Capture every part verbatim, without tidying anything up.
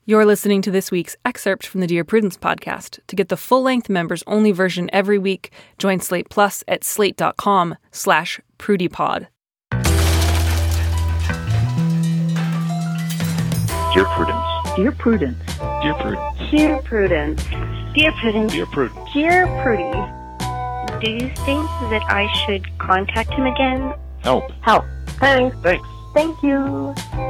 You're listening to this week's excerpt from the Dear Prudence podcast. To get the full-length members-only version every week, join Slate Plus at slate.com slash prudypod. Dear Prudence. Dear Prudence. Dear Prudence. Dear Prudence. Dear Prudence. Dear Prudence. Dear Prudy. Do you think that I should contact him again? Help. Help. Thanks. Thanks. Thank you.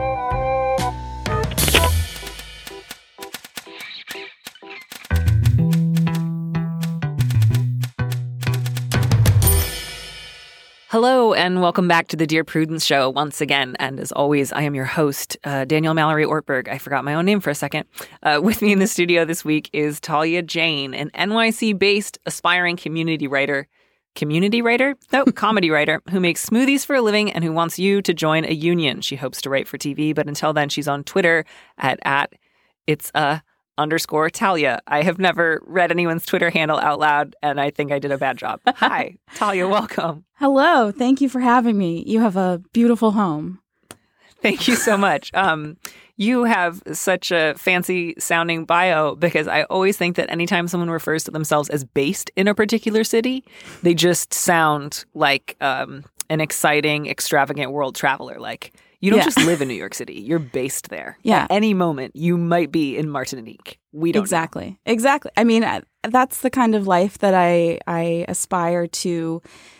Hello, and welcome back to the Dear Prudence Show once again. And as always, I am your host, uh, Danielle Mallory Ortberg. I forgot my own name for a second. Uh, with me in the studio this week is Talia Jane, an N Y C-based aspiring community writer. Community writer? No, comedy writer who makes smoothies for a living and who wants you to join a union. She hopes to write for T V, but until then, she's on Twitter at, at it's a underscore Talia. I have never read anyone's Twitter handle out loud, and I think I did a bad job. Hi, Talia, welcome. Hello. Thank you for having me. You have a beautiful home. Thank you so much. Um, you have such a fancy sounding bio because I always think that anytime someone refers to themselves as based in a particular city, they just sound like um, an exciting, extravagant world traveler. Like, you don't Yeah. just live in New York City. You're based there. Yeah. At any moment, you might be in Martinique. We don't Exactly. know. Exactly. I mean, I- that's the kind of life that I I aspire to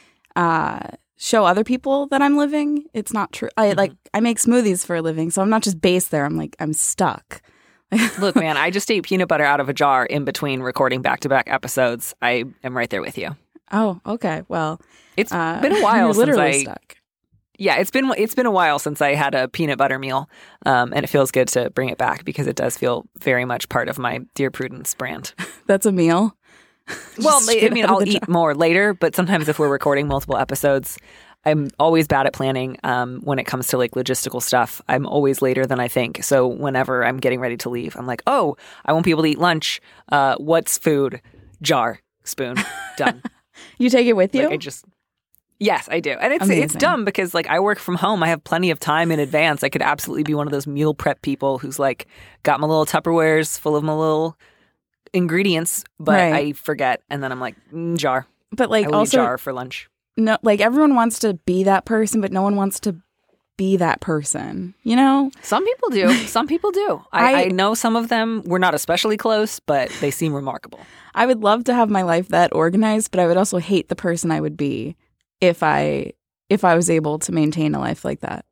uh, show other people that I'm living. It's not true. I Mm-hmm. like I make smoothies for a living, so I'm not just based there. I'm like I'm stuck. Look, man, I just ate peanut butter out of a jar in between recording back-to-back episodes. I am right there with you. Oh, okay. Well, It's uh, been a while you're since literally I... stuck. Yeah, it's been it's been a while since I had a peanut butter meal, um, and it feels good to bring it back because it does feel very much part of my Dear Prudence brand. That's a meal. Well, Just I straight mean, out of I'll the eat jar. more later, but sometimes if we're recording multiple episodes, I'm always bad at planning um, when it comes to like logistical stuff. I'm always later than I think. So whenever I'm getting ready to leave, I'm like, oh, I won't be able to eat lunch. Uh, what's food? Jar, spoon, done. You take it with you? Like I just... Yes, I do. And it's it's Amazing. dumb because like I work from home. I have plenty of time in advance. I could absolutely be one of those meal prep people who's like got my little Tupperwares full of my little ingredients, but Right. I forget. And then I'm like, mm, jar. But like I will also eat jar for lunch. no, like everyone wants to be that person, but no one wants to be that person. You know? Some people do. Some people do. I, I- I know some of them. We're not especially close, but they seem remarkable. I would love to have my life that organized, but I would also hate the person I would be if I if I was able to maintain a life like that.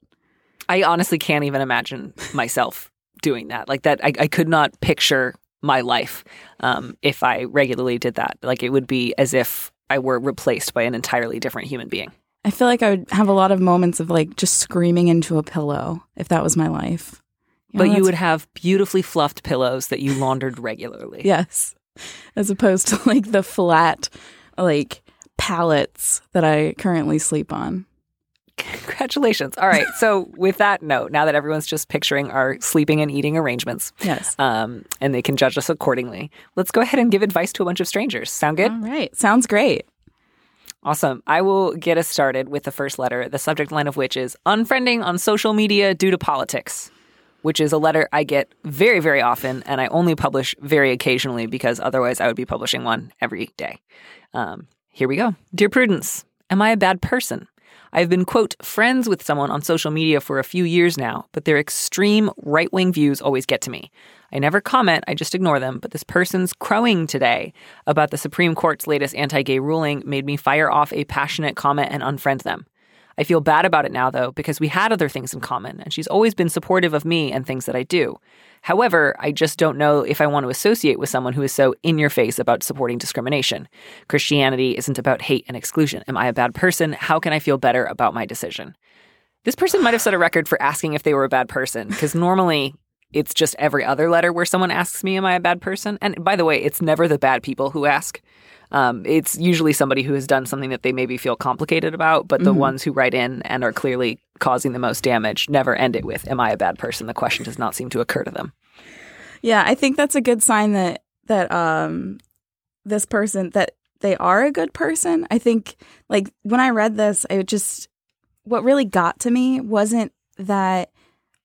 I honestly can't even imagine myself doing that. Like that, I, I could not picture my life um, if I regularly did that. Like it would be as if I were replaced by an entirely different human being. I feel like I would have a lot of moments of like just screaming into a pillow if that was my life. You know, But you that's- would have beautifully fluffed pillows that you laundered regularly. yes, as opposed to like the flat like pallets that I currently sleep on. Congratulations. All right. So with that note, now that everyone's just picturing our sleeping and eating arrangements, Yes. um, and they can judge us accordingly, let's go ahead and give advice to a bunch of strangers. Sound good? All right, sounds great. Awesome. I will get us started with the first letter, the subject line of which is unfriending on social media due to politics, which is a letter I get very, very often, and I only publish very occasionally because otherwise I would be publishing one every day. Um, here we go. Dear Prudence, am I a bad person? I've been, quote, friends with someone on social media for a few years now, but their extreme right-wing views always get to me. I never comment, I just ignore them, but this person's crowing today about the Supreme Court's latest anti-gay ruling made me fire off a passionate comment and unfriend them. I feel bad about it now, though, because we had other things in common, and she's always been supportive of me and things that I do. However, I just don't know if I want to associate with someone who is so in-your-face about supporting discrimination. Christianity isn't about hate and exclusion. Am I a bad person? How can I feel better about my decision? This person might have set a record for asking if they were a bad person, because normally it's just every other letter where someone asks me, am I a bad person? And by the way, it's never the bad people who ask. Um, it's usually somebody who has done something that they maybe feel complicated about, but the Mhm. ones who write in and are clearly causing the most damage never end it with, am I a bad person? The question does not seem to occur to them. Yeah, I think that's a good sign that that um this person that they are a good person. I think like when I read this, I just what really got to me wasn't that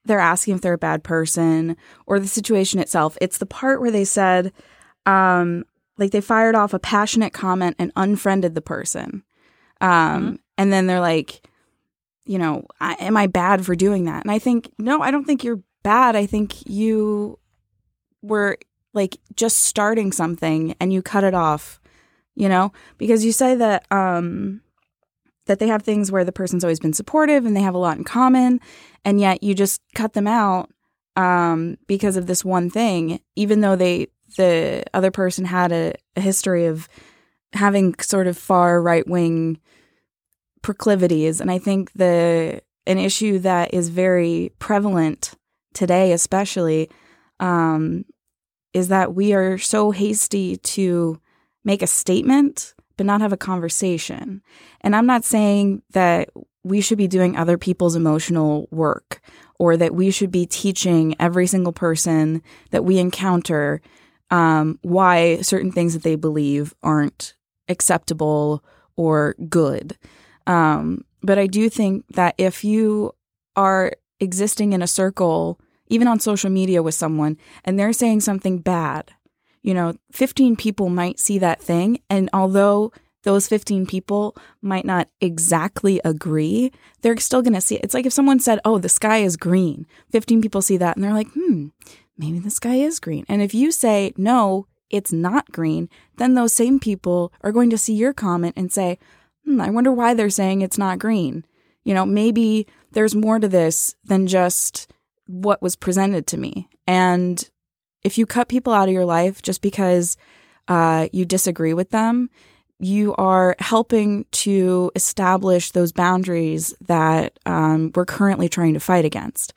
they're asking if they're a bad person or the situation itself. It's the part where they said, um, like they fired off a passionate comment and unfriended the person. Um, mm-hmm. And then they're like, you know, I, am I bad for doing that? And I think, no, I don't think you're bad. I think you were like just starting something and you cut it off, you know, because you say that, um, that they have things where the person's always been supportive and they have a lot in common, and yet you just cut them out um, because of this one thing, even though they the other person had a, a history of having sort of far right-wing proclivities. And I think the an issue that is very prevalent today especially um, is that we are so hasty to make a statement but not have a conversation. And I'm not saying that we should be doing other people's emotional work or that we should be teaching every single person that we encounter um, why certain things that they believe aren't acceptable or good. Um, but I do think that if you are existing in a circle, even on social media with someone, and they're saying something bad, you know, fifteen people might see that thing. And although those fifteen people might not exactly agree, they're still going to see it. It's like if someone said, oh, the sky is green. fifteen people see that and they're like, hmm, maybe the sky is green. And if you say, no, it's not green, then those same people are going to see your comment and say, hmm, I wonder why they're saying it's not green. You know, maybe there's more to this than just what was presented to me. And if you cut people out of your life just because uh, you disagree with them, you are helping to establish those boundaries that um, we're currently trying to fight against.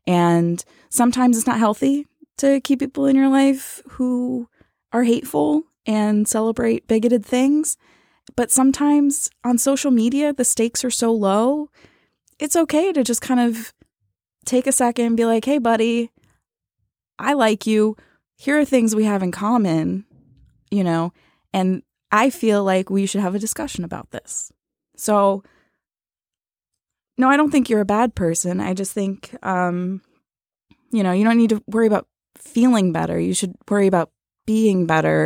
And sometimes it's not healthy to keep people in your life who are hateful and celebrate bigoted things. But sometimes on social media, the stakes are so low, it's okay to just kind of take a second and be like, hey, buddy, I like you. Here are things we have in common, you know, and I feel like we should have a discussion about this. So, no, I don't think you're a bad person. I just think, um, you know, you don't need to worry about feeling better. You should worry about being better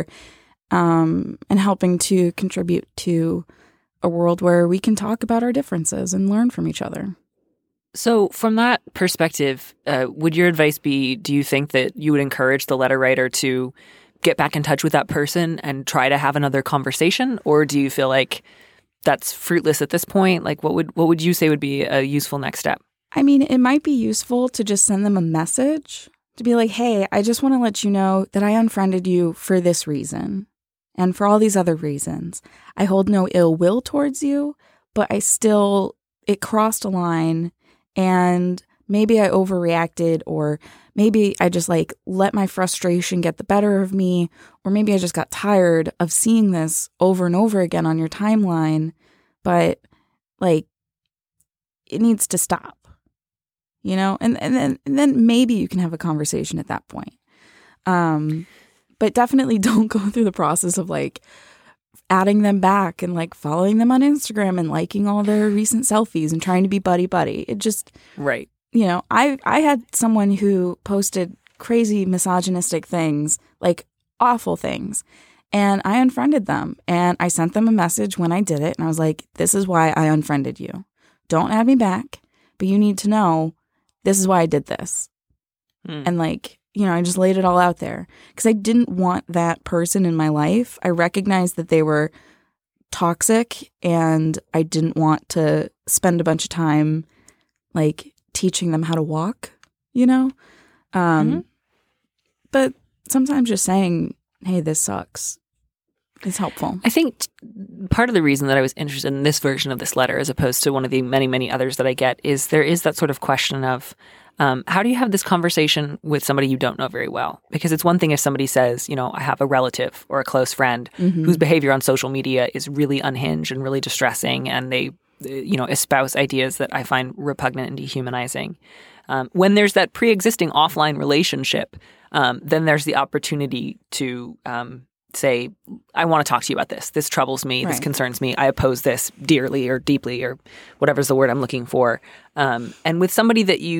um, and helping to contribute to a world where we can talk about our differences and learn from each other. So from that perspective, uh, would your advice be, do you think that you would encourage the letter writer to get back in touch with that person and try to have another conversation? Or do you feel like that's fruitless at this point? Like, what would what would you say would be a useful next step? I mean, it might be useful to just send them a message to be like, hey, I just want to let you know that I unfriended you for this reason and for all these other reasons. I hold no ill will towards you, but I still, it crossed a line. And maybe I overreacted, or maybe I just like let my frustration get the better of me, or maybe I just got tired of seeing this over and over again on your timeline. But like, it needs to stop, you know? And, and then and then maybe you can have a conversation at that point. Um, but definitely don't go through the process of like adding them back and like following them on Instagram and liking all their recent selfies and trying to be buddy buddy. It just, right. You know, I, I had someone who posted crazy misogynistic things, like awful things, and I unfriended them, and I sent them a message when I did it. And I was like, this is why I unfriended you. Don't add me back, but you need to know this is why I did this. Mm. And like, you know, I just laid it all out there because I didn't want that person in my life. I recognized that they were toxic, and I didn't want to spend a bunch of time like teaching them how to walk, you know? Um, mm-hmm. But sometimes just saying, hey, this sucks is helpful. I think t- part of the reason that I was interested in this version of this letter as opposed to one of the many, many others that I get is there is that sort of question of, Um, how do you have this conversation with somebody you don't know very well? Because it's one thing if somebody says, you know, I have a relative or a close friend mm-hmm. whose behavior on social media is really unhinged and really distressing, and they, you know, espouse ideas that I find repugnant and dehumanizing. Um, when there's that pre-existing offline relationship, um, then there's the opportunity to um, say, I want to talk to you about this. This troubles me. Right. This concerns me. I oppose this dearly or deeply or whatever's the word I'm looking for. Um, and with somebody that you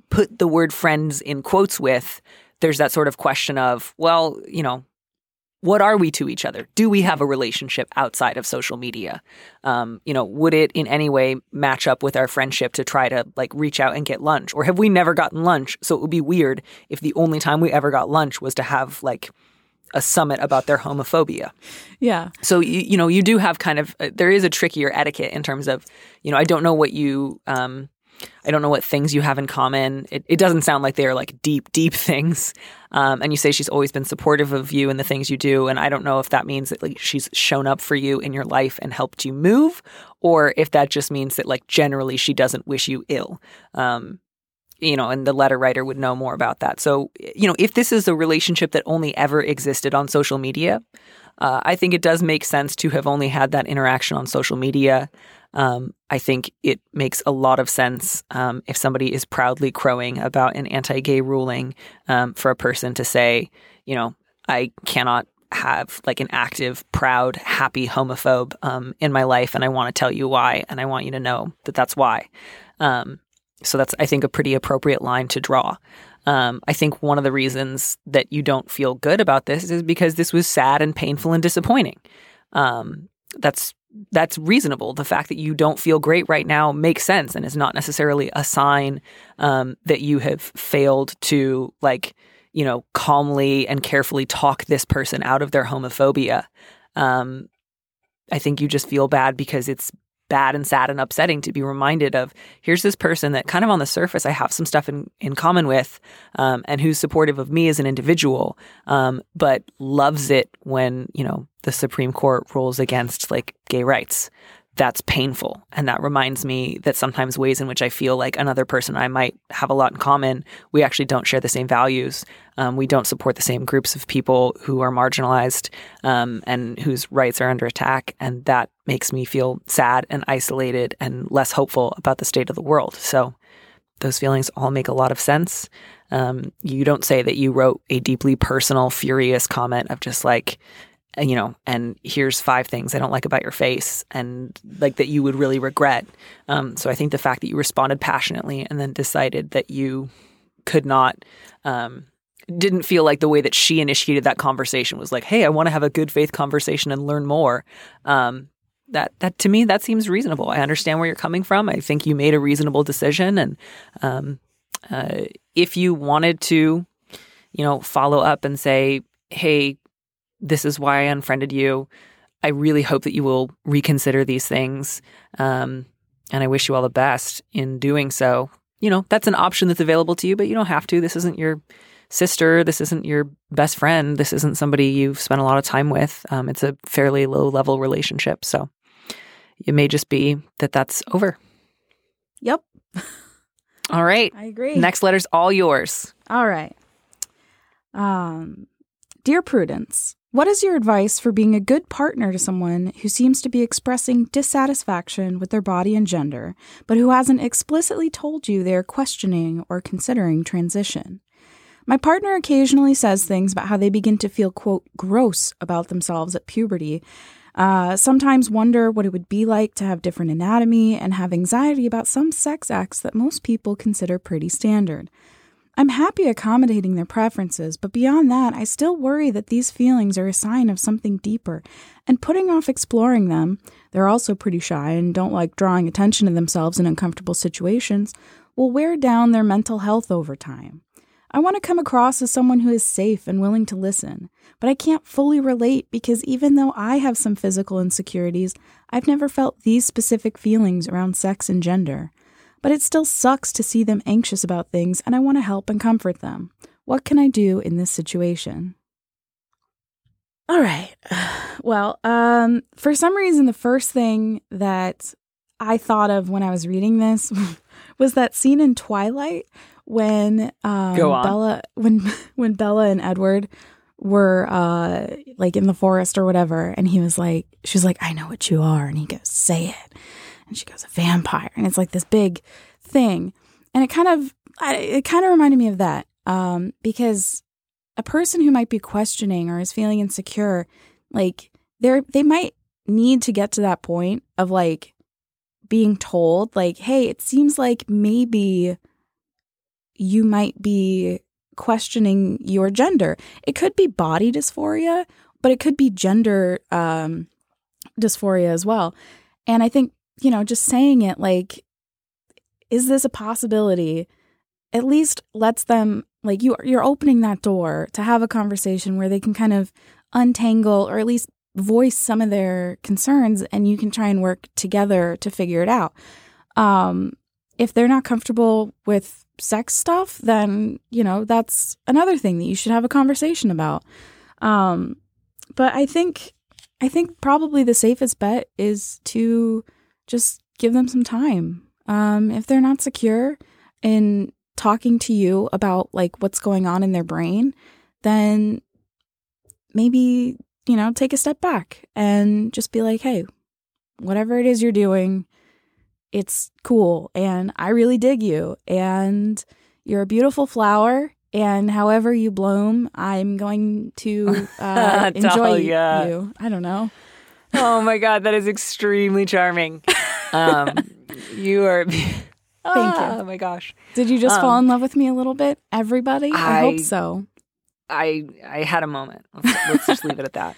put the word friends in quotes with, there's that sort of question of, well, you know, what are we to each other? Do we have a relationship outside of social media? Um, you know, would it in any way match up with our friendship to try to like reach out and get lunch? Or have we never gotten lunch? So it would be weird if the only time we ever got lunch was to have like a summit about their homophobia. Yeah. So, you, you know, you do have kind of, uh, there is a trickier etiquette in terms of, you know, I don't know what you, um, I don't know what things you have in common. It, it doesn't sound like they are like deep, deep things. Um, and you say she's always been supportive of you and the things you do. And I don't know if that means that like she's shown up for you in your life and helped you move, or if that just means that like generally she doesn't wish you ill. Um, you know, and the letter writer would know more about that. So, you know, if this is a relationship that only ever existed on social media, uh, I think it does make sense to have only had that interaction on social media. Um, I think it makes a lot of sense um, if somebody is proudly crowing about an anti-gay ruling um, for a person to say, you know, I cannot have like an active, proud, happy homophobe um, in my life, and I want to tell you why, and I want you to know that that's why. Um, so that's, I think, a pretty appropriate line to draw. Um, I think one of the reasons that you don't feel good about this is because this was sad and painful and disappointing. Um, that's That's reasonable. The fact that you don't feel great right now makes sense and is not necessarily a sign um, that you have failed to, like, you know, calmly and carefully talk this person out of their homophobia. Um, I think you just feel bad because it's bad and sad and upsetting to be reminded of, here's this person that kind of on the surface I have some stuff in, in common with um, and who's supportive of me as an individual, um, but loves it when, you know, the Supreme Court rules against like gay rights. That's painful. And that reminds me that sometimes ways in which I feel like another person I might have a lot in common, we actually don't share the same values. Um, we don't support the same groups of people who are marginalized um, and whose rights are under attack. And that makes me feel sad and isolated and less hopeful about the state of the world. So those feelings all make a lot of sense. Um, you don't say that you wrote a deeply personal, furious comment of just like, you know, and here's five things I don't like about your face, and like that you would really regret. Um, so I think the fact that you responded passionately and then decided that you could not, um, didn't feel like the way that she initiated that conversation was like, hey, I want to have a good faith conversation and learn more. Um, that, that to me, that seems reasonable. I understand where you're coming from. I think you made a reasonable decision. And um, uh, if you wanted to, you know, follow up and say, hey, this is why I unfriended you. I really hope that you will reconsider these things. Um, and I wish you all the best in doing so. You know, that's an option that's available to you, but you don't have to. This isn't your sister. This isn't your best friend. This isn't somebody you've spent a lot of time with. Um, it's a fairly low level relationship. So it may just be that that's over. Yep. All right. I agree. Next letter's all yours. All right. Um, Dear Prudence, what is your advice for being a good partner to someone who seems to be expressing dissatisfaction with their body and gender, but who hasn't explicitly told you they are questioning or considering transition? My partner occasionally says things about how they begin to feel, quote, gross about themselves at puberty, uh, sometimes wonder what it would be like to have different anatomy, and have anxiety about some sex acts that most people consider pretty standard. I'm happy accommodating their preferences, but beyond that, I still worry that these feelings are a sign of something deeper, and putting off exploring them, they're also pretty shy and don't like drawing attention to themselves in uncomfortable situations, will wear down their mental health over time. I want to come across as someone who is safe and willing to listen, but I can't fully relate because even though I have some physical insecurities, I've never felt these specific feelings around sex and gender. But it still sucks to see them anxious about things, and I want to help and comfort them. What can I do in this situation? All right. Well, um, for some reason, the first thing that I thought of when I was reading this was that scene in Twilight when um, Go on. Bella, when when Bella and Edward were uh, like in the forest or whatever, and he was like, she was like, "I know what you are," and he goes, "Say it." And she goes, "A vampire." And it's like this big thing. And it kind of, it kind of reminded me of that. Um, because a person who might be questioning or is feeling insecure, like they're, they might need to get to that point of like being told like, hey, it seems like maybe you might be questioning your gender. It could be body dysphoria, but it could be gender um, dysphoria as well. And I think, you know, just saying it like, is this a possibility? At least lets them, like, you, you're opening that door to have a conversation where they can kind of untangle or at least voice some of their concerns, and you can try and work together to figure it out. Um, if they're not comfortable with sex stuff, then, you know, that's another thing that you should have a conversation about. Um, but I think, I think probably the safest bet is to just give them some time. Um, if they're not secure in talking to you about like what's going on in their brain, then maybe, you know, take a step back and just be like, hey, whatever it is you're doing, it's cool. And I really dig you. And you're a beautiful flower. And however you bloom, I'm going to uh, enjoy you. I don't know. Oh my God, that is extremely charming. Um, you are. Thank ah, you. Oh my gosh. Did you just um, fall in love with me a little bit, everybody? I, I hope so. I I had a moment. Let's, let's just leave it at that.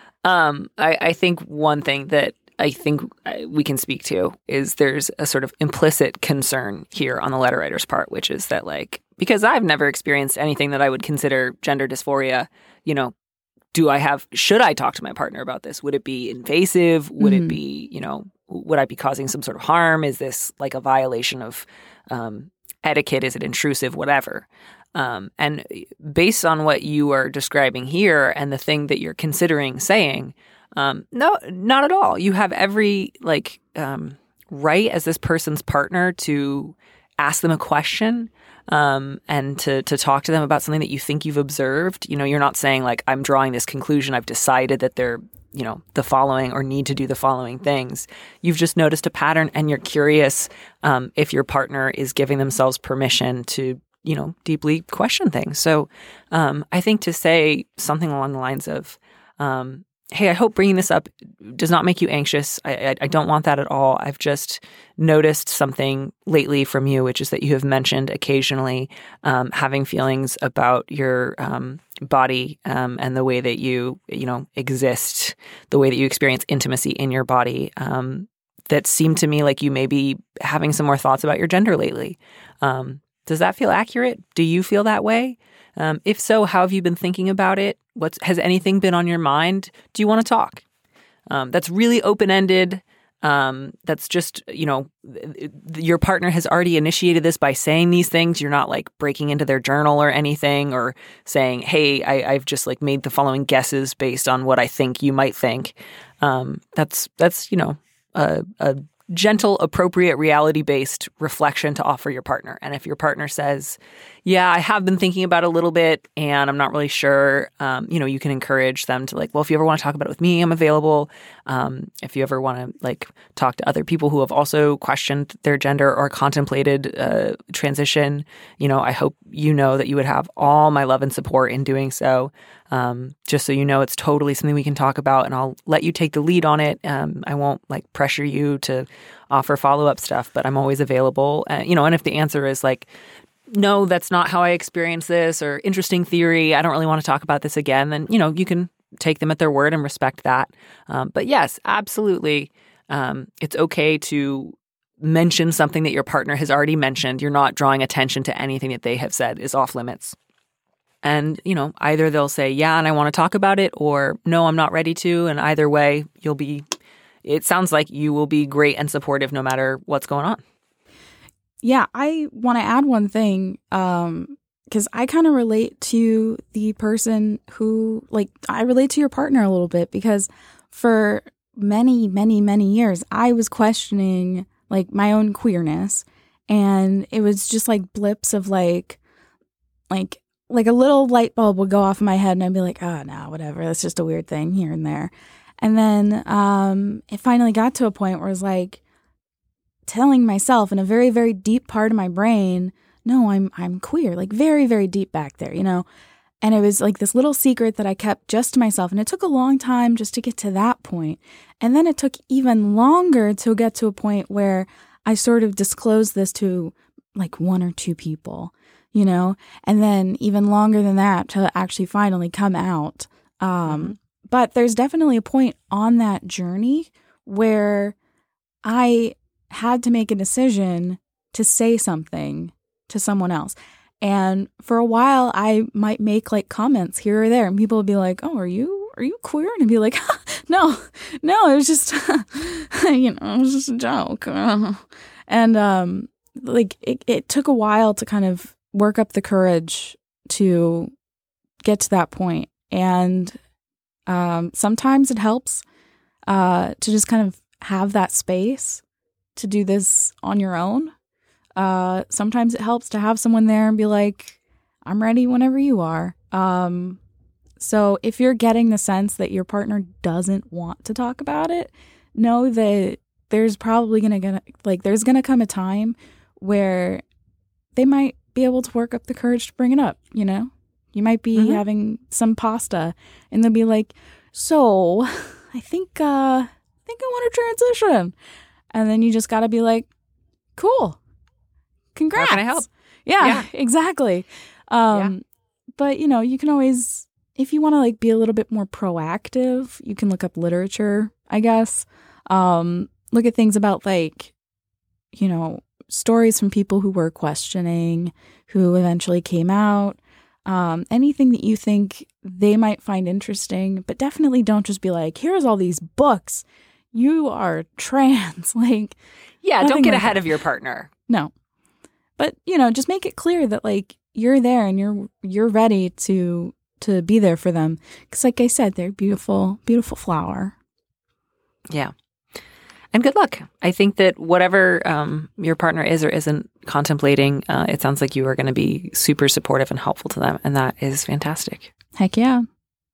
Um, I, I think one thing that I think we can speak to is there's a sort of implicit concern here on the letter writer's part, which is that, like, because I've never experienced anything that I would consider gender dysphoria, you know, do I have, should I talk to my partner about this? Would it be invasive? Would Mm-hmm. it be, you know, would I be causing some sort of harm? Is this like a violation of um, etiquette? Is it intrusive? Whatever. Um, and based on what you are describing here and the thing that you're considering saying, um, no, not at all. You have every like um, right as this person's partner to ask them a question um, and to to talk to them about something that you think you've observed. You know, you're not saying like, I'm drawing this conclusion. I've decided that they're, you know, the following or need to do the following things. You've just noticed a pattern and you're curious um, if your partner is giving themselves permission to, you know, deeply question things. So um, I think to say something along the lines of, um, hey, I hope bringing this up does not make you anxious. I, I, I don't want that at all. I've just noticed something lately from you, which is that you have mentioned occasionally um, having feelings about your um, body um, and the way that you, you know, exist, the way that you experience intimacy in your body. Um, that seemed to me like you may be having some more thoughts about your gender lately. Um, Does that feel accurate? Do you feel that way? Um, if so, how have you been thinking about it? What's, has anything been on your mind? Do you want to talk? Um, that's really open-ended. Um, that's just, you know, th- th- your partner has already initiated this by saying these things. You're not like breaking into their journal or anything or saying, hey, I, I've just like made the following guesses based on what I think you might think. Um, that's, that's, you know, a, a gentle, appropriate, reality-based reflection to offer your partner. And if your partner says, yeah, I have been thinking about it a little bit and I'm not really sure, um, you know, you can encourage them to like, well, if you ever want to talk about it with me, I'm available. Um, if you ever want to like talk to other people who have also questioned their gender or contemplated uh, transition, you know, I hope you know that you would have all my love and support in doing so. Um, just so you know, it's totally something we can talk about and I'll let you take the lead on it. Um, I won't like pressure you to offer follow-up stuff, but I'm always available. Uh, you know, and if the answer is like, no, that's not how I experience this, or interesting theory, I don't really want to talk about this again, then, you know, you can take them at their word and respect that. Um, but yes, absolutely. Um, it's okay to mention something that your partner has already mentioned. You're not drawing attention to anything that they have said is off limits. And, you know, either they'll say, yeah, and I want to talk about it, or no, I'm not ready to. And either way, you'll be, it sounds like you will be great and supportive no matter what's going on. Yeah, I want to add one thing um, because I kind of relate to the person who, like, I relate to your partner a little bit because for many, many, many years, I was questioning, like, my own queerness. And it was just, like, blips of, like, like, like a little light bulb would go off in my head and I'd be like, oh, no, whatever. That's just a weird thing here and there. And then um, it finally got to a point where it was like, telling myself in a very, very deep part of my brain, no, I'm I'm queer, like very, very deep back there, you know? And it was like this little secret that I kept just to myself. And it took a long time just to get to that point. And then it took even longer to get to a point where I sort of disclosed this to like one or two people, you know, and then even longer than that to actually finally come out. Um, mm-hmm. But there's definitely a point on that journey where I had to make a decision to say something to someone else. And for a while, I might make like comments here or there, and people would be like, "Oh, are you are you queer?" And I'd be like, "No, no, it was just, you know, it was just a joke." And um, like it, it took a while to kind of work up the courage to get to that point. And um, sometimes it helps uh, to just kind of have that space to do this on your own. Uh, sometimes it helps to have someone there and be like, "I'm ready whenever you are." Um, so if you're getting the sense that your partner doesn't want to talk about it, know that there's probably gonna, gonna like there's gonna come a time where they might be able to work up the courage to bring it up. You know, you might be mm-hmm. having some pasta, and they'll be like, "So, I think, uh, I think I want to transition," and then you just gotta be like, "Cool. Congrats." How can I help? Yeah, yeah. exactly. Um, yeah. But, you know, you can always, if you want to like be a little bit more proactive, you can look up literature, I guess. Um, look at things about like, you know, stories from people who were questioning, who eventually came out. Um, anything that you think they might find interesting, but definitely don't just be like, "Here's all these books. You are trans." Like, yeah, don't get like ahead that. of your partner. No. But, you know, just make it clear that, like, you're there and you're you're ready to to be there for them. Because, like I said, they're beautiful, beautiful flower. Yeah. And good luck. I think that whatever um, your partner is or isn't contemplating, uh, it sounds like you are going to be super supportive and helpful to them. And that is fantastic. Heck yeah.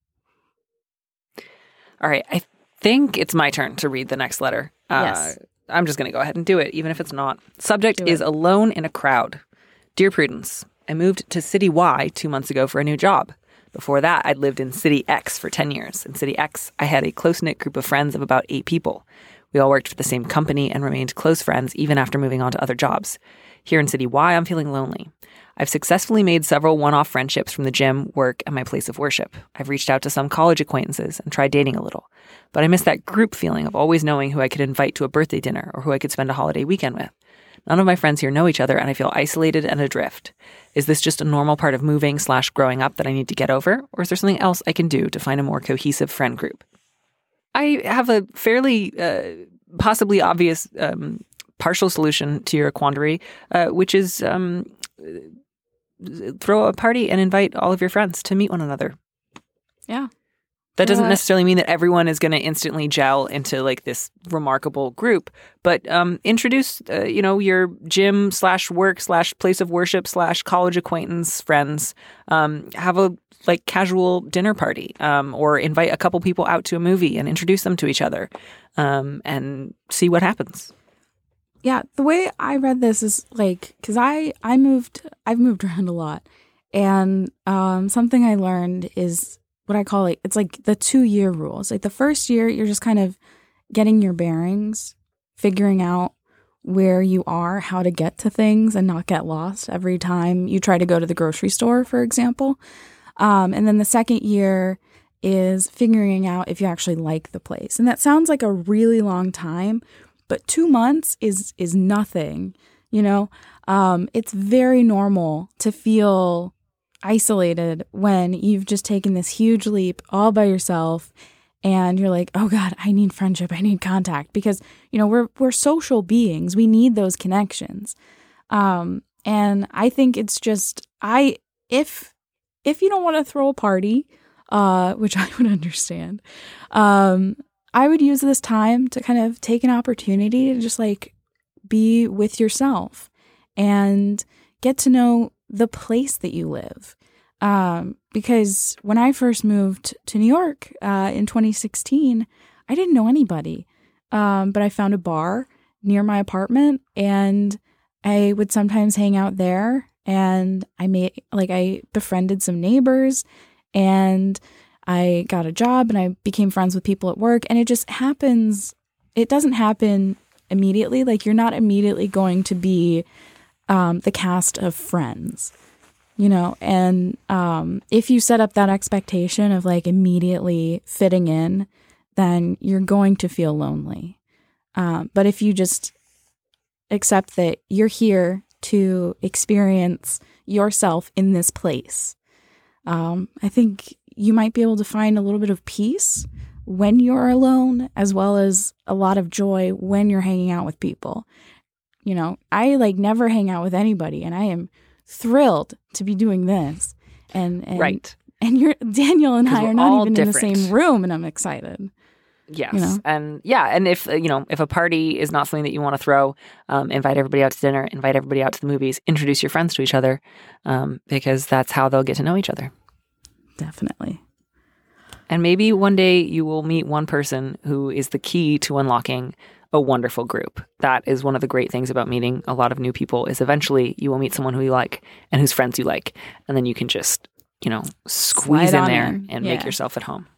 All right. I think it's my turn to read the next letter. Uh, Yes. I'm just going to go ahead and do it, even if it's not. Subject is alone in a crowd. Dear Prudence, I moved to City Y two months ago for a new job. Before that, I'd lived in City X for ten years. In City X, I had a close-knit group of friends of about eight people. We all worked for the same company and remained close friends even after moving on to other jobs. Here in City Y, I'm feeling lonely. I've successfully made several one-off friendships from the gym, work, and my place of worship. I've reached out to some college acquaintances and tried dating a little. But I miss that group feeling of always knowing who I could invite to a birthday dinner or who I could spend a holiday weekend with. None of my friends here know each other, and I feel isolated and adrift. Is this just a normal part of moving slash growing up that I need to get over? Or is there something else I can do to find a more cohesive friend group? I have a fairly uh, possibly obvious um, partial solution to your quandary, uh, which is um, throw a party and invite all of your friends to meet one another. Yeah. That doesn't Uh, necessarily mean that everyone is going to instantly gel into like this remarkable group, but um, introduce, uh, you know, your gym slash work slash place of worship slash college acquaintance friends. Um, have a like casual dinner party, um, or invite a couple people out to a movie and introduce them to each other, um, and see what happens. Yeah, the way I read this is like, because I, I moved, I've moved around a lot. And um, something I learned is what I call it, it's like the two-year rules. Like the first year, you're just kind of getting your bearings, figuring out where you are, how to get to things and not get lost every time you try to go to the grocery store, for example. Um, and then the second year is figuring out if you actually like the place. And that sounds like a really long time, but two months is is nothing, you know? Um, it's very normal to feel isolated when you've just taken this huge leap all by yourself and you're like, "Oh God, I need friendship. I need contact," because, you know, we're we're social beings. We need those connections. Um, and I think it's just, I, if, if you don't want to throw a party, uh, which I would understand, um, I would use this time to kind of take an opportunity to just like be with yourself and get to know the place that you live. Um, because when I first moved to New York uh, in twenty sixteen, I didn't know anybody. Um, but I found a bar near my apartment and I would sometimes hang out there, and I made like I befriended some neighbors and I got a job and I became friends with people at work, and it just happens. It doesn't happen immediately. Like you're not immediately going to be um, the cast of Friends. You know, and um, if you set up that expectation of like immediately fitting in, then you're going to feel lonely. Um, but if you just accept that you're here to experience yourself in this place, um, I think you might be able to find a little bit of peace when you're alone, as well as a lot of joy when you're hanging out with people. You know, I like never hang out with anybody, and I am thrilled to be doing this. And, and right. And you're Daniel and I are not even different. in the same room, and I'm excited. Yes. You know? And yeah, and if, uh, you know, if a party is not something that you want to throw, um, invite everybody out to dinner, invite everybody out to the movies, introduce your friends to each other, um, because that's how they'll get to know each other. Definitely. And maybe one day you will meet one person who is the key to unlocking a wonderful group. That is one of the great things about meeting a lot of new people, is eventually you will meet someone who you like and whose friends you like. And then you can just, you know, squeeze Slide in there in. and Yeah. make yourself at home.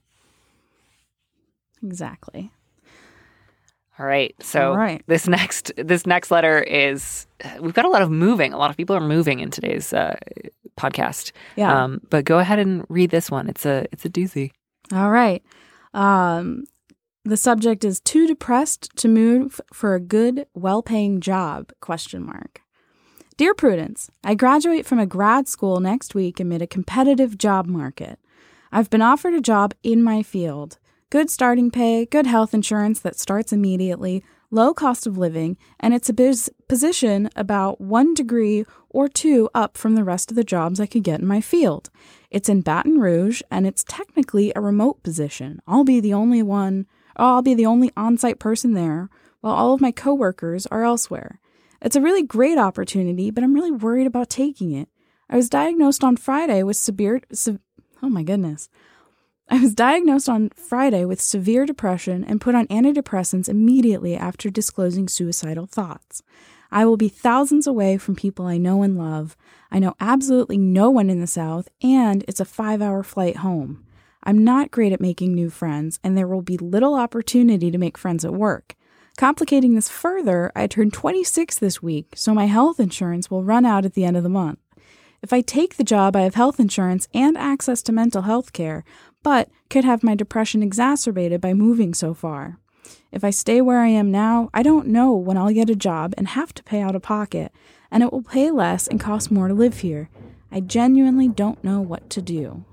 Exactly. All right. So All right. this next this next letter is, we've got a lot of moving. A lot of people are moving in today's uh, podcast. Yeah. Um, but go ahead and read this one. It's a it's a doozy. All right. Um, the subject is too depressed to move for a good, well-paying job, question mark. Dear Prudence, I graduate from a grad school next week amid a competitive job market. I've been offered a job in my field. Good starting pay, good health insurance that starts immediately, low cost of living, and it's a biz- position about one degree or two up from the rest of the jobs I could get in my field. It's in Baton Rouge, and it's technically a remote position. I'll be the only one, or I'll be the only on-site person there, while all of my coworkers are elsewhere. It's a really great opportunity, but I'm really worried about taking it. I was diagnosed on Friday with severe, se- oh my goodness. I was diagnosed on Friday with severe depression and put on antidepressants immediately after disclosing suicidal thoughts. I will be thousands away from people I know and love. I know absolutely no one in the South, and it's a five-hour flight home. I'm not great at making new friends, and there will be little opportunity to make friends at work. Complicating this further, I turned twenty-six this week, so my health insurance will run out at the end of the month. If I take the job, I have health insurance and access to mental health care, but could have my depression exacerbated by moving so far. If I stay where I am now, I don't know when I'll get a job and have to pay out of pocket, and it will pay less and cost more to live here. I genuinely don't know what to do.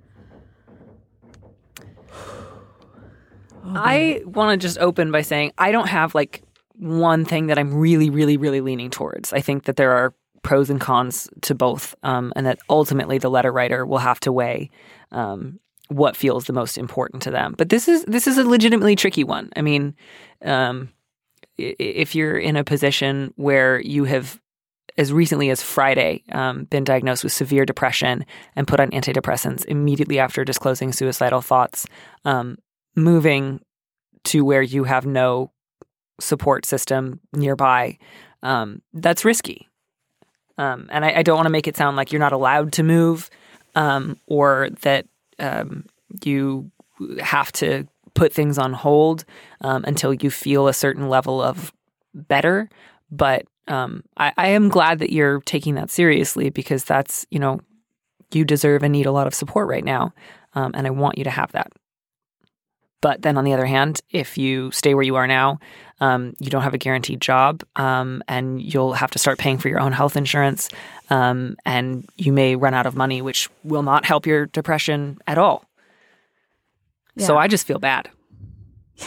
Oh, I want to just open by saying I don't have like one thing that I'm really, really, really leaning towards. I think that there are pros and cons to both, um, and that ultimately the letter writer will have to weigh um, what feels the most important to them. But this is this is a legitimately tricky one. I mean, um, if you're in a position where you have, as recently as Friday, um, been diagnosed with severe depression and put on antidepressants immediately after disclosing suicidal thoughts, um, moving to where you have no support system nearby, um, that's risky. Um, and I, I don't want to make it sound like you're not allowed to move, um, or that um, you have to put things on hold um, until you feel a certain level of better. But um, I, I am glad that you're taking that seriously, because that's, you know, you deserve and need a lot of support right now. Um, and I want you to have that. But then on the other hand, if you stay where you are now, um, you don't have a guaranteed job, um, and you'll have to start paying for your own health insurance, um, and you may run out of money, which will not help your depression at all. Yeah. So I just feel bad. uh,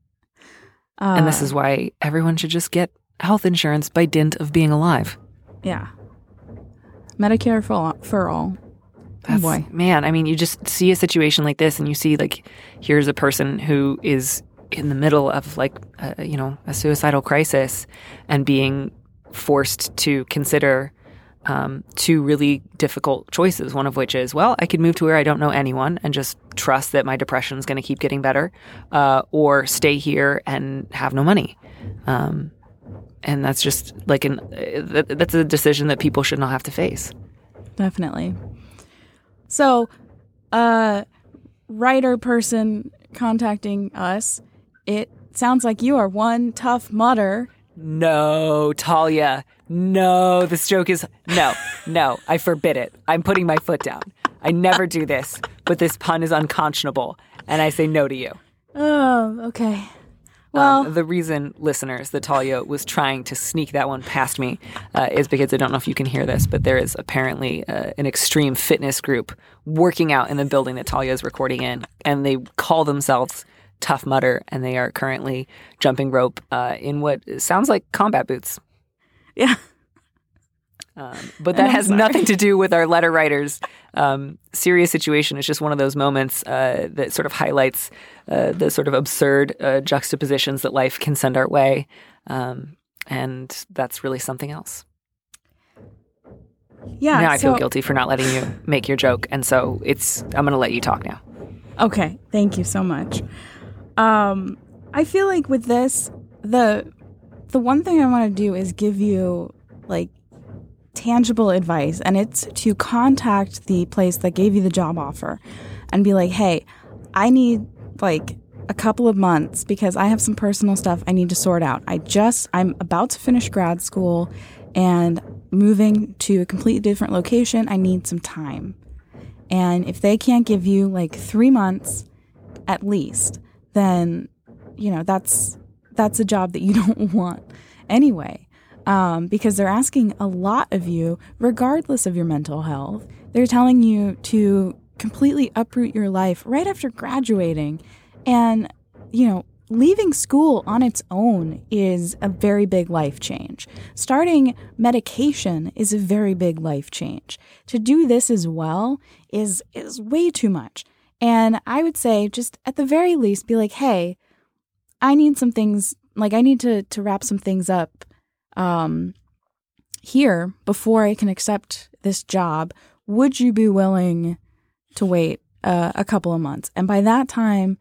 and this is why everyone should just get health insurance by dint of being alive. Yeah. Medicare for, for all. That's, oh boy. Man, I mean, you just see a situation like this and you see, like, here's a person who is in the middle of, like, a, you know, a suicidal crisis and being forced to consider um, two really difficult choices, one of which is, well, I could move to where I don't know anyone and just trust that my depression is going to keep getting better, uh, or stay here and have no money. Um, and that's just like an uh, that's a decision that people should not have to face. Definitely. So, uh, writer person contacting us, it sounds like you are one tough mudder No, Talia. No, this joke is... No, no, I forbid it. I'm putting my foot down. I never do this, but this pun is unconscionable, and I say no to you. Oh, okay. Well, um, the reason, listeners, that Talia was trying to sneak that one past me uh, is because I don't know if you can hear this, but there is apparently uh, an extreme fitness group working out in the building that Talia is recording in, and they call themselves Tough Mudder, and they are currently jumping rope uh, in what sounds like combat boots. Yeah. Um, but that has sorry. nothing to do with our letter writers' um, serious situation. It's just one of those moments uh, that sort of highlights uh, the sort of absurd uh, juxtapositions that life can send our way. Um, and that's really something else. Yeah. Now I so, feel guilty for not letting you make your joke. And so it's I'm going to let you talk now. Okay. Thank you so much. Um, I feel like with this, the the one thing I want to do is give you like tangible advice, and it's to contact the place that gave you the job offer and be like, hey, I need like a couple of months because I have some personal stuff I need to sort out. I just, I'm about to finish grad school and moving to a completely different location. I need some time. And if they can't give you like three months at least, then, you know, that's, that's a job that you don't want anyway. Um, because they're asking a lot of you, regardless of your mental health. They're telling you to completely uproot your life right after graduating. And, you know, leaving school on its own is a very big life change. Starting medication is a very big life change. To do this as well is, is way too much. And I would say just at the very least be like, hey, I need some things, like I need to, to wrap some things up Um, here before I can accept this job. Would you be willing to wait uh, a couple of months? And by that time,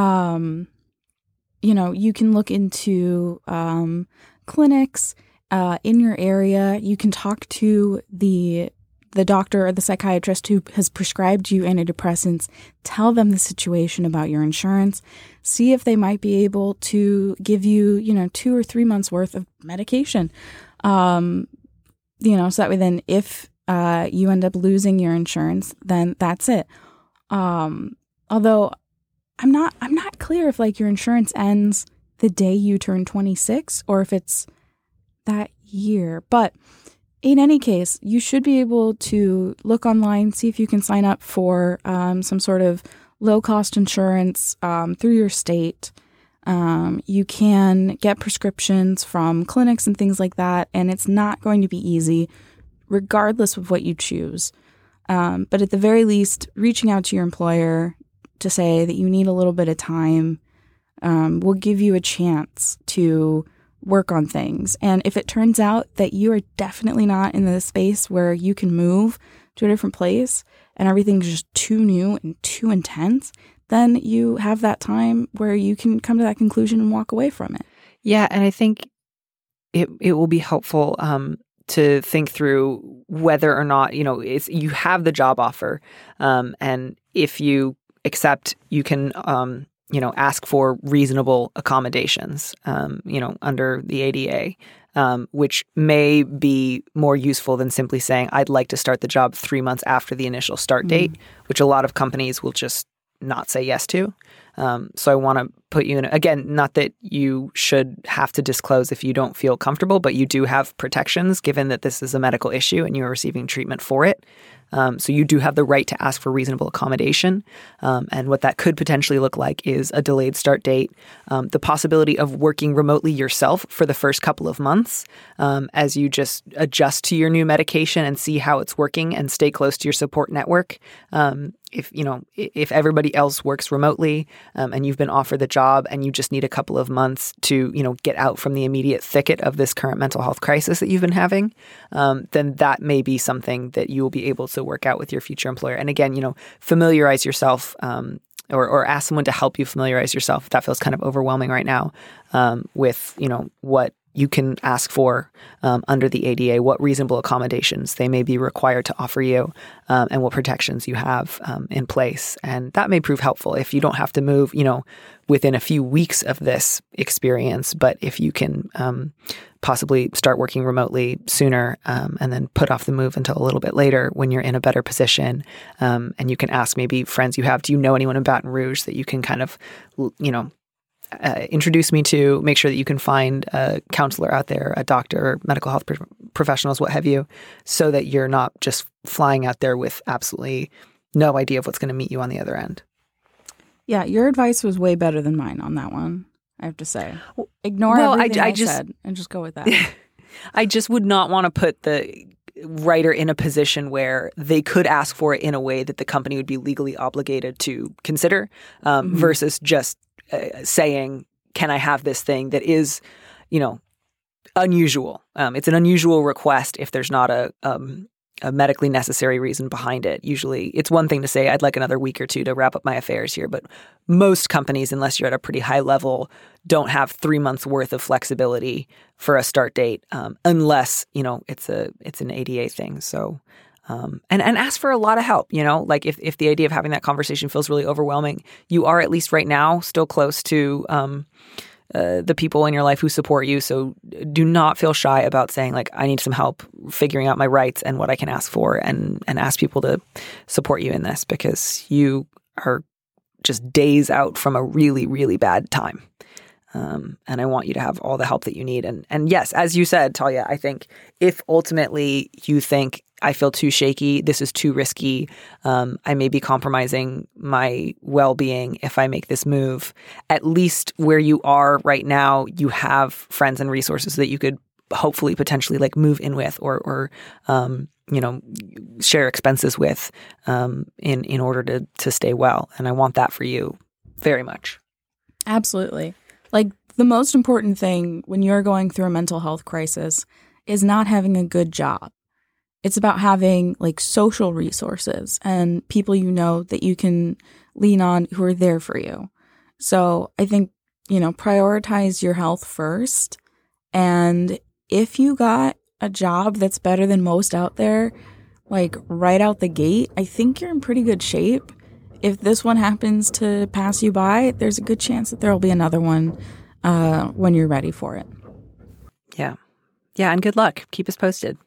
um, you know, you can look into um, clinics uh, in your area. You can talk to the the doctor or the psychiatrist who has prescribed you antidepressants. Tell them the situation about your insurance. See if they might be able to give you, you know, two or three months worth of medication. Um, you know, so that way then if uh, you end up losing your insurance, then that's it. Um, although I'm not, I'm not clear if like your insurance ends the day you turn twenty-six or if it's that year. But in any case, you should be able to look online, see if you can sign up for um, some sort of low-cost insurance um, through your state. Um, you can get prescriptions from clinics and things like that, and it's not going to be easy, regardless of what you choose. Um, but at the very least, reaching out to your employer to say that you need a little bit of time um, will give you a chance to work on things. And if it turns out that you are definitely not in the space where you can move to a different place and everything's just too new and too intense, then you have that time where you can come to that conclusion and walk away from it. Yeah, and I think it it will be helpful um, to think through whether or not, you know, it's you have the job offer, um, and if you accept, you can um, you know, ask for reasonable accommodations, um, you know, under the A D A, um, which may be more useful than simply saying, I'd like to start the job three months after the initial start date, mm. which a lot of companies will just not say yes to. Um, so I want to put you in, again, not that you should have to disclose if you don't feel comfortable, but you do have protections given that this is a medical issue and you are receiving treatment for it. Um, so you do have the right to ask for reasonable accommodation. Um, and what that could potentially look like is a delayed start date, um, the possibility of working remotely yourself for the first couple of months um, as you just adjust to your new medication and see how it's working and stay close to your support network. Um, if, you know, if everybody else works remotely um, and you've been offered the job and you just need a couple of months to, you know, get out from the immediate thicket of this current mental health crisis that you've been having, um, then that may be something that you will be able to work out with your future employer. And again, you know, familiarize yourself um, or, or ask someone to help you familiarize yourself. That feels kind of overwhelming right now um, with, you know, what you can ask for um, under the A D A, what reasonable accommodations they may be required to offer you, um, and what protections you have um, in place. And that may prove helpful if you don't have to move, you know, within a few weeks of this experience, but if you can um, possibly start working remotely sooner um, and then put off the move until a little bit later when you're in a better position. Um, and you can ask maybe friends you have, do you know anyone in Baton Rouge that you can kind of, you know, uh, introduce me to, make sure that you can find a counselor out there, a doctor, medical health pro- professionals, what have you, so that you're not just flying out there with absolutely no idea of what's going to meet you on the other end. Yeah, your advice was way better than mine on that one, I have to say. Ignore well, everything I, I, I, I just, said and just go with that. I just would not want to put the writer in a position where they could ask for it in a way that the company would be legally obligated to consider um, mm-hmm. versus just uh, saying, can I have this thing that is, you know, unusual. Um, it's an unusual request if there's not a um, a medically necessary reason behind it. Usually it's one thing to say, I'd like another week or two to wrap up my affairs here. But most companies, unless you're at a pretty high level, don't have three months worth of flexibility for a start date, um, unless, you know, it's a it's an A D A thing. So um, and, and ask for a lot of help, you know, like if, if the idea of having that conversation feels really overwhelming, you are at least right now still close to um, Uh, the people in your life who support you. So do not feel shy about saying, like, I need some help figuring out my rights and what I can ask for, and, and ask people to support you in this, because you are just days out from a really, really bad time. Um, and I want you to have all the help that you need. And, and yes, as you said, Talia, I think if ultimately you think, I feel too shaky, this is too risky, um, I may be compromising my well-being if I make this move, at least where you are right now, you have friends and resources that you could hopefully potentially like move in with, or, or um, you know, share expenses with um, in, in order to, to stay well. And I want that for you very much. Absolutely. Like, the most important thing when you're going through a mental health crisis is not having a good job. It's about having like social resources and people you know that you can lean on who are there for you. So I think, you know, prioritize your health first. And if you got a job that's better than most out there, like right out the gate, I think you're in pretty good shape. If this one happens to pass you by, there's a good chance that there will be another one uh, when you're ready for it. Yeah. Yeah. And good luck. Keep us posted.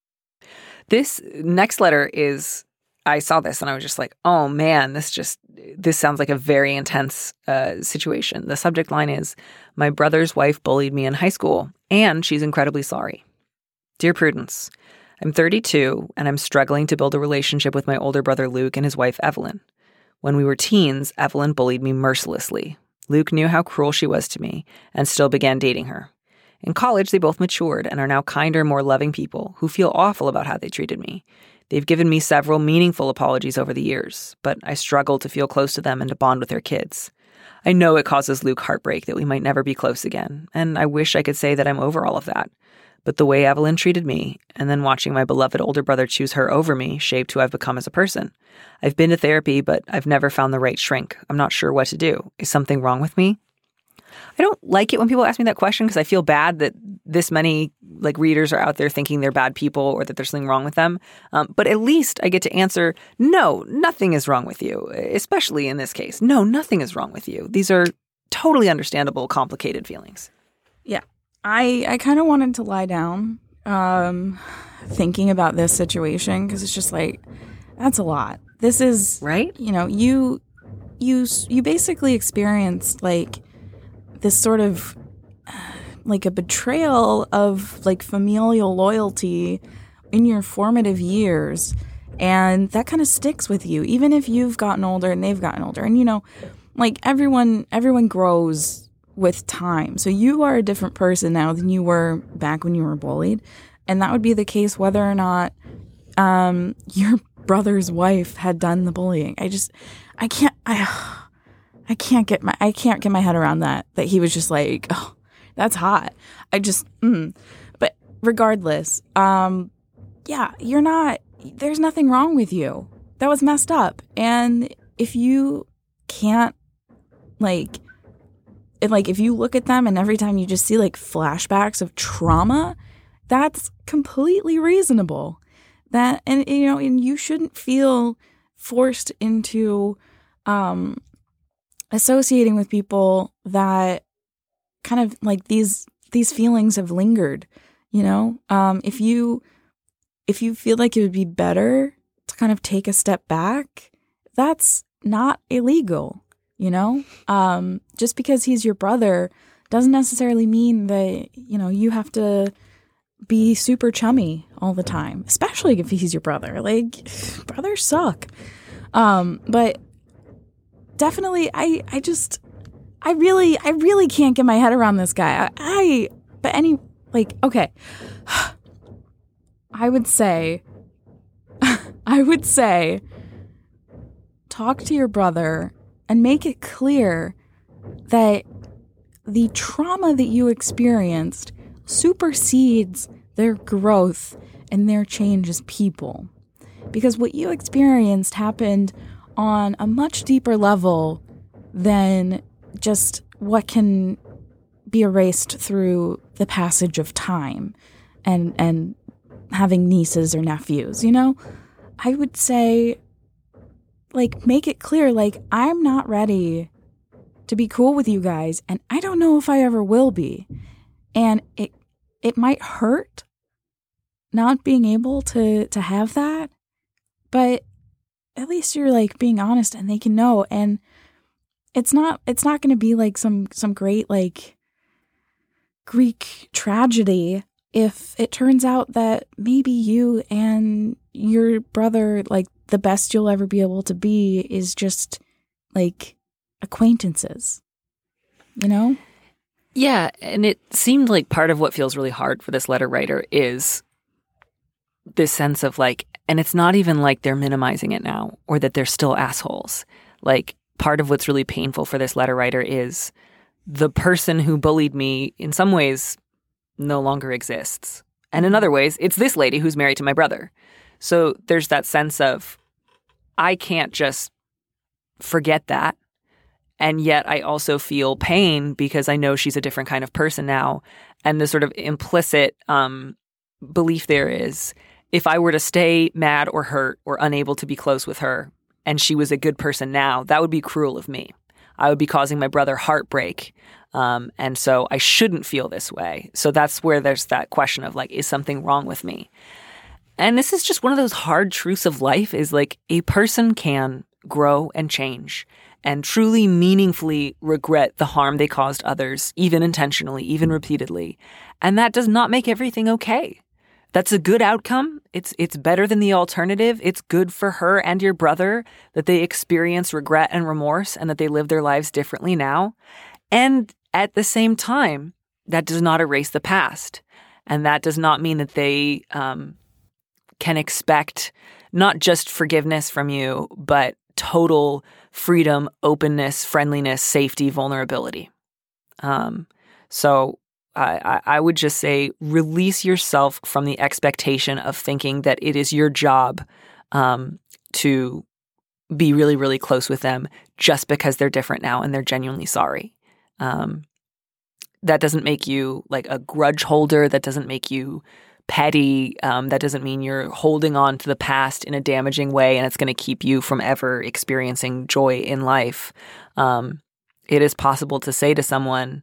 This next letter is, I saw this and I was just like, oh man, this just, this sounds like a very intense uh, situation. The subject line is, my brother's wife bullied me in high school and she's incredibly sorry. Dear Prudence, I'm thirty-two and I'm struggling to build a relationship with my older brother Luke and his wife Evelyn. When we were teens, Evelyn bullied me mercilessly. Luke knew how cruel she was to me and still began dating her. In college, they both matured and are now kinder, more loving people who feel awful about how they treated me. They've given me several meaningful apologies over the years, but I struggle to feel close to them and to bond with their kids. I know it causes Luke heartbreak that we might never be close again, and I wish I could say that I'm over all of that. But the way Evelyn treated me, and then watching my beloved older brother choose her over me, shaped who I've become as a person. I've been to therapy, but I've never found the right shrink. I'm not sure what to do. Is something wrong with me? I don't like it when people ask me that question, because I feel bad that this many like readers are out there thinking they're bad people or that there's something wrong with them. Um, but at least I get to answer, no, nothing is wrong with you, especially in this case. No, nothing is wrong with you. These are totally understandable, complicated feelings. Yeah. I, I kind of wanted to lie down um, thinking about this situation, because it's just like, that's a lot. This is, right? You know, you, you, you basically experienced like this sort of like a betrayal of like familial loyalty in your formative years. And that kind of sticks with you, even if you've gotten older and they've gotten older. And, you know, like everyone, everyone grows with time. So you are a different person now than you were back when you were bullied. And that would be the case whether or not um, your brother's wife had done the bullying. I just, I can't, I, I can't get my, I can't get my head around that, that he was just like, oh, that's hot. I just, mm. But regardless, um, yeah, you're not, there's nothing wrong with you. That was messed up. And if you can't, like, and like if you look at them and every time you just see like flashbacks of trauma, that's completely reasonable. That and you know, and you shouldn't feel forced into um, associating with people that kind of like these these feelings have lingered. You know, um, if you if you feel like it would be better to kind of take a step back, that's not illegal. You know, um, just because he's your brother doesn't necessarily mean that, you know, you have to be super chummy all the time, especially if he's your brother. Like, brothers suck. Um, but definitely, I, I just, I really, I really can't get my head around this guy. I, I but any, like, okay. I would say, I would say, talk to your brother and make it clear that the trauma that you experienced supersedes their growth and their change as people. Because what you experienced happened on a much deeper level than just what can be erased through the passage of time and and having nieces or nephews, you know? I would say, like, make it clear, like, I'm not ready to be cool with you guys, and I don't know if I ever will be. And it it might hurt not being able to to have that, but at least you're like being honest and they can know. And it's not it's not going to be like some some great like Greek tragedy if it turns out that maybe you and your brother, like, the best you'll ever be able to be is just like acquaintances, you know? Yeah, and it seemed like part of what feels really hard for this letter writer is this sense of like, and it's not even like they're minimizing it now or that they're still assholes. Like, part of what's really painful for this letter writer is the person who bullied me in some ways no longer exists. And in other ways, it's this lady who's married to my brother. So there's that sense of I can't just forget that. And yet I also feel pain because I know she's a different kind of person now. And the sort of implicit um, belief there is if I were to stay mad or hurt or unable to be close with her and she was a good person now, that would be cruel of me. I would be causing my brother heartbreak. Um, and so I shouldn't feel this way. So that's where there's that question of like, is something wrong with me? And this is just one of those hard truths of life is like a person can grow and change and truly meaningfully regret the harm they caused others, even intentionally, even repeatedly. And that does not make everything okay. That's a good outcome. It's it's better than the alternative. It's good for her and your brother that they experience regret and remorse and that they live their lives differently now. And at the same time, that does not erase the past. And that does not mean that they um, can expect not just forgiveness from you, but total freedom, openness, friendliness, safety, vulnerability. Um, so I, I would just say release yourself from the expectation of thinking that it is your job um, to be really, really close with them just because they're different now and they're genuinely sorry. Um, that doesn't make you like a grudge holder. That doesn't make you petty. Um, that doesn't mean you're holding on to the past in a damaging way and it's going to keep you from ever experiencing joy in life. Um, it is possible to say to someone,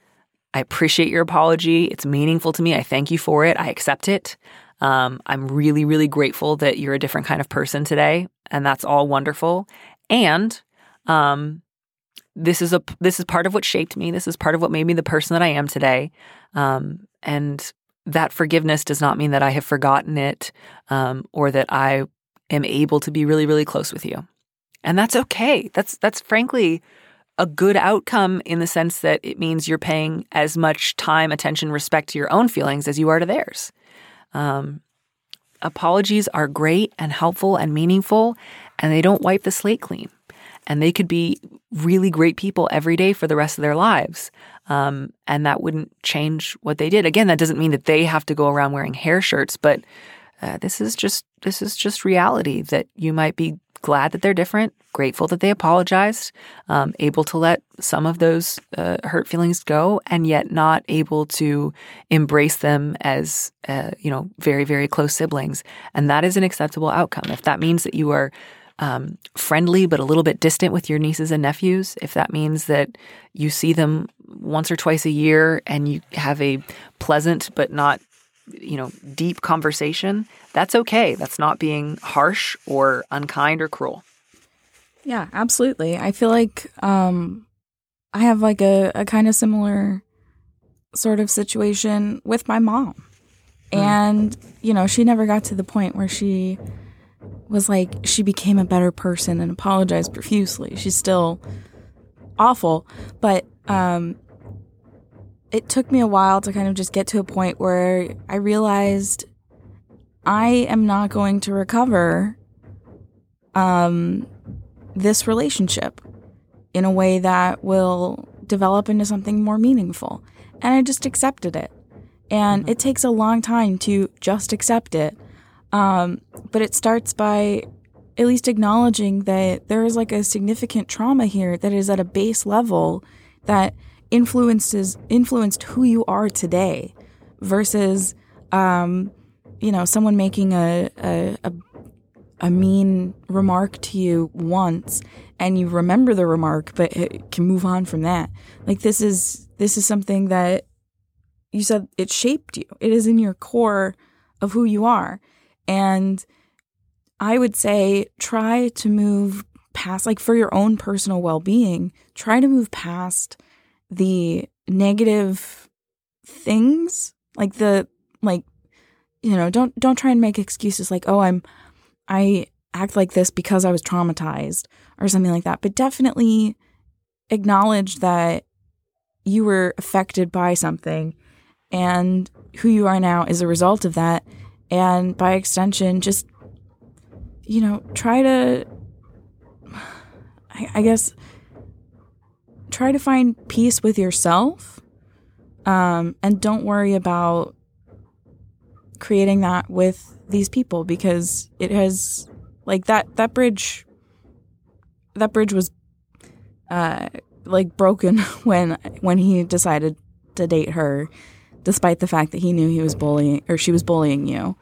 I appreciate your apology. It's meaningful to me. I thank you for it. I accept it. Um, I'm really, really grateful that you're a different kind of person today. And that's all wonderful. And um, this is a this is part of what shaped me. This is part of what made me the person that I am today. Um, and that forgiveness does not mean that I have forgotten it um, or that I am able to be really, really close with you. And that's okay. That's that's frankly a good outcome in the sense that it means you're paying as much time, attention, respect to your own feelings as you are to theirs. Um, apologies are great and helpful and meaningful, and they don't wipe the slate clean. And they could be really great people every day for the rest of their lives. Um, and that wouldn't change what they did. Again, that doesn't mean that they have to go around wearing hair shirts, but uh, this is just this is just reality that you might be glad that they're different, grateful that they apologized, um, able to let some of those uh, hurt feelings go, and yet not able to embrace them as, uh, you know, very, very close siblings. And that is an acceptable outcome. If that means that you are um, friendly but a little bit distant with your nieces and nephews, if that means that you see them once or twice a year and you have a pleasant but not, you know, deep conversation, that's okay. That's not being harsh or unkind or cruel. Yeah, absolutely. I feel like um, I have like a, a kind of similar sort of situation with my mom. Mm. And, you know, she never got to the point where she was like, she became a better person and apologized profusely. She's still awful. But um, it took me a while to kind of just get to a point where I realized I am not going to recover um, this relationship in a way that will develop into something more meaningful. And I just accepted it. And mm-hmm. it takes a long time to just accept it. Um, but it starts by at least acknowledging that there is like a significant trauma here that is at a base level that influences influenced who you are today versus, um, you know, someone making a, a, a a mean remark to you once and you remember the remark, but it can move on from that. Like this is this is something that you said it shaped you. It is in your core of who you are. And I would say try to move past, like for your own personal well-being, try to move past the negative things, like the, like, you know, don't, don't try and make excuses like, oh, I'm, I act like this because I was traumatized or something like that. But definitely acknowledge that you were affected by something and who you are now is a result of that. And by extension, just, you know, try to, I, I guess, try to find peace with yourself, um, and don't worry about creating that with these people because it has, like, that, that bridge, that bridge was, uh, like, broken when, when he decided to date her, despite the fact that he knew he was bullying, or she was bullying you.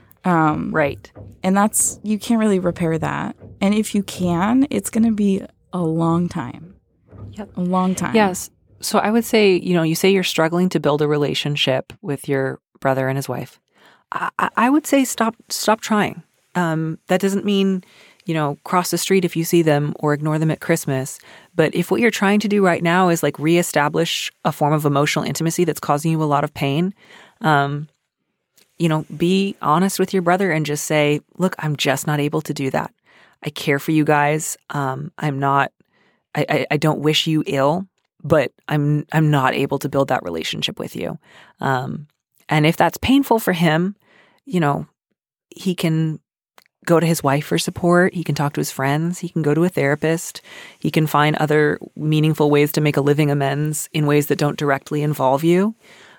Um, right. And that's, you can't really repair that. And if you can, it's going to be a long time. Yep. A long time. Yes. So I would say, you know, you say you're struggling to build a relationship with your brother and his wife. I, I would say stop, stop trying. Um, that doesn't mean, you know, cross the street if you see them or ignore them at Christmas. But if what you're trying to do right now is like reestablish a form of emotional intimacy that's causing you a lot of pain, um, you know, be honest with your brother and just say, look, I'm just not able to do that. I care for you guys. Um, I'm not, I, I, I don't wish you ill, but I'm, I'm not able to build that relationship with you. Um, and if that's painful for him, you know, he can go to his wife for support. He can talk to his friends. He can go to a therapist. He can find other meaningful ways to make a living amends in ways that don't directly involve you.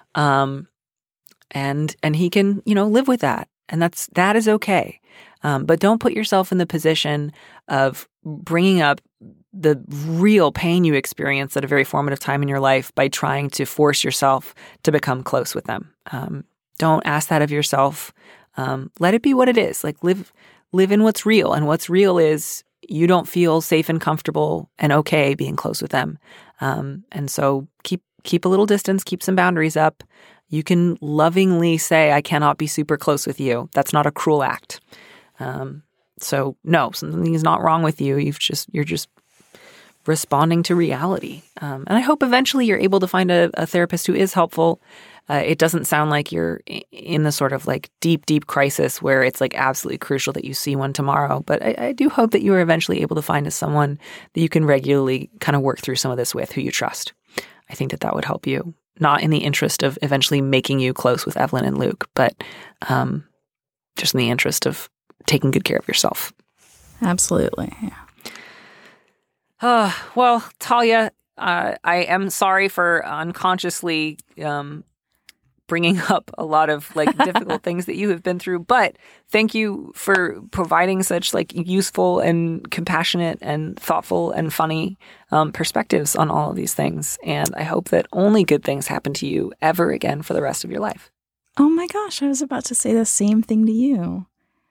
Um, and, and he can, you know, live with that. And that's, that is okay. Um, but don't put yourself in the position of bringing up the real pain you experience at a very formative time in your life by trying to force yourself to become close with them. Um, don't ask that of yourself. Um, let it be what it is. Like live, live in what's real. And what's real is you don't feel safe and comfortable and okay being close with them. Um, and so keep, keep a little distance, keep some boundaries up. You can lovingly say, I cannot be super close with you. That's not a cruel act. Um, so no, something is not wrong with you. You've just, you're just responding to reality. Um, and I hope eventually you're able to find a, a therapist who is helpful. Uh, it doesn't sound like you're in the sort of like deep, deep crisis where it's like absolutely crucial that you see one tomorrow. But I, I do hope that you are eventually able to find someone that you can regularly kind of work through some of this with, who you trust. I think that that would help you, not in the interest of eventually making you close with Evelyn and Luke, but um, just in the interest of taking good care of yourself. Absolutely. Yeah. Uh, well, Talia, uh, I am sorry for unconsciously um, bringing up a lot of like difficult things that you have been through. But thank you for providing such like useful and compassionate and thoughtful and funny um, perspectives on all of these things. And I hope that only good things happen to you ever again for the rest of your life. Oh my gosh, I was about to say the same thing to you.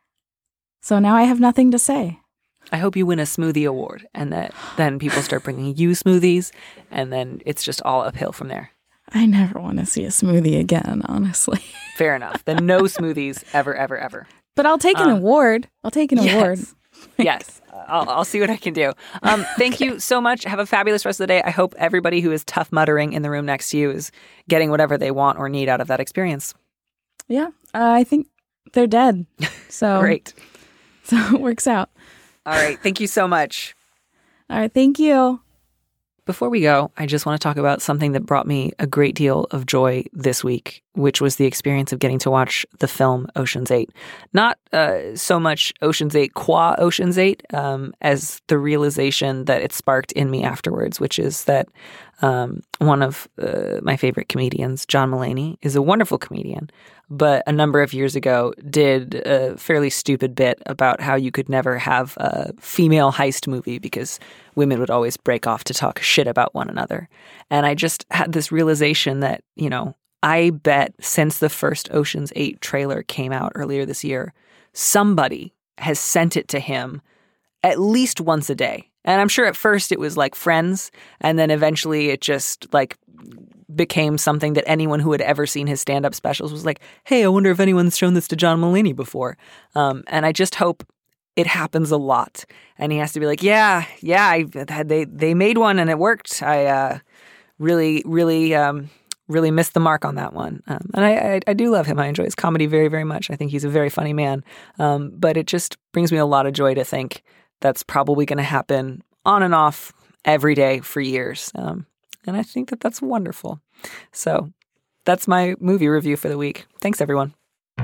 So now I have nothing to say. I hope you win a smoothie award and that then people start bringing you smoothies and then it's just all uphill from there. I never want to see a smoothie again, honestly. Fair enough. Then no smoothies ever, ever, ever. But I'll take an um, award. I'll take an yes. award. Yes. I'll, I'll see what I can do. Um, thank you so much. Have a fabulous rest of the day. I hope everybody who is tough muttering in the room next to you is getting whatever they want or need out of that experience. Yeah. Uh, I think they're dead. So Great. So it works out. All right. Thank you so much. All right. Thank you. Before we go, I just want to talk about something that brought me a great deal of joy this week, which was the experience of getting to watch the film Ocean's Eight. Not uh, so much Ocean's Eight qua Ocean's Eight um, as the realization that it sparked in me afterwards, which is that um, one of uh, my favorite comedians, John Mulaney, is a wonderful comedian, but a number of years ago did a fairly stupid bit about how you could never have a female heist movie because women would always break off to talk shit about one another. And I just had this realization that, you know, I bet since the first Ocean's Eight trailer came out earlier this year, somebody has sent it to him at least once a day. And I'm sure at first it was like friends, and then eventually it just like became something that anyone who had ever seen his stand-up specials was like, hey, I wonder if anyone's shown this to John Mulaney before. Um, and I just hope it happens a lot. And he has to be like, yeah, yeah, I, they they made one and it worked. I uh, really, really, um, really missed the mark on that one. Um, and I, I, I do love him. I enjoy his comedy very, very much. I think he's a very funny man. Um, but it just brings me a lot of joy to think that's probably going to happen on and off every day for years. Um, and I think that that's wonderful. So that's my movie review for the week. Thanks, everyone.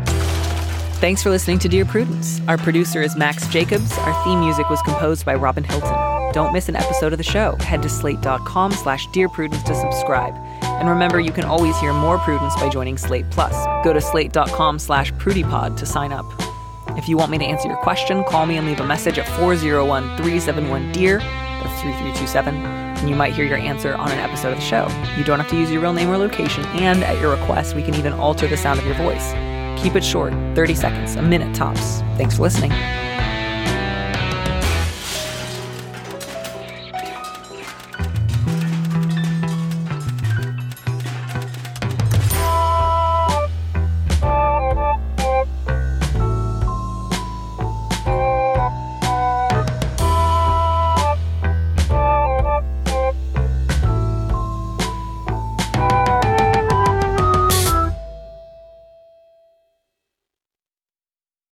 Thanks for listening to Dear Prudence. Our producer is Max Jacobs. Our theme music was composed by Robin Hilton. Don't miss an episode of the show. Head to slate.com slash Dear Prudence to subscribe. And remember, you can always hear more Prudence by joining Slate Plus. Go to slate.com slash PrudyPod to sign up. If you want me to answer your question, call me and leave a message at four oh one, three seven one, D E A R. That's three three two seven. And you might hear your answer on an episode of the show. You don't have to use your real name or location, and at your request, we can even alter the sound of your voice. Keep it short, thirty seconds, a minute tops. Thanks for listening.